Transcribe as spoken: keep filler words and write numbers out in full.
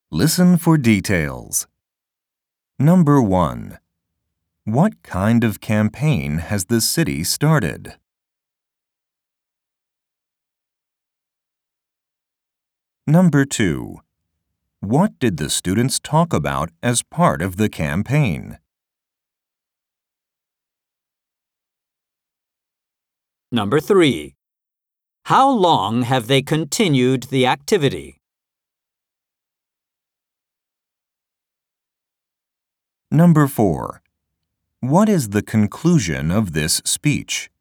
Listen for details. Number one. What kind of campaign has the city started? Number two. What did the students talk about as part of the campaign? Number three. How long have they continued the activity? Number four. What is the conclusion of this speech?